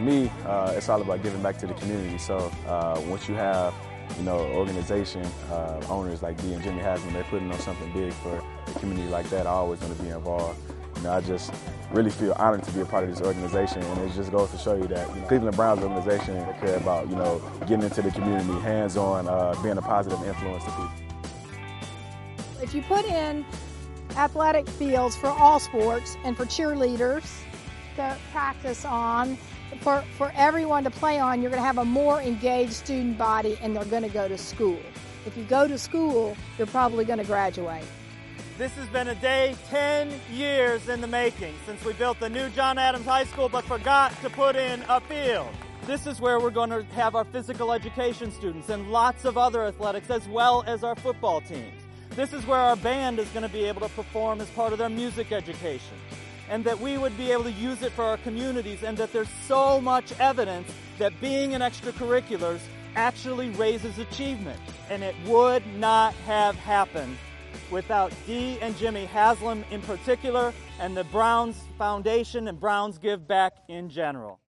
me, it's all about giving back to the community. So once you have, organization, owners like Dee and Jimmy Haslam, they're putting on something big for the community like that. I always want to be involved. I just really feel honored to be a part of this organization, and it just goes to show you that Cleveland Browns organization care about getting into the community, hands-on, being a positive influence to people. If you put in athletic fields for all sports and for cheerleaders to practice on, for everyone to play on, you're going to have a more engaged student body, and they're going to go to school. If you go to school, you're probably going to graduate. This has been a day 10 years in the making since we built the new John Adams High School but forgot to put in a field. This is where we're going to have our physical education students and lots of other athletics as well as our football teams. This is where our band is going to be able to perform as part of their music education, and that we would be able to use it for our communities, and that there's so much evidence that being in extracurriculars actually raises achievement. And it would not have happened without Dee and Jimmy Haslam in particular, and the Browns Foundation and Browns Give Back in general.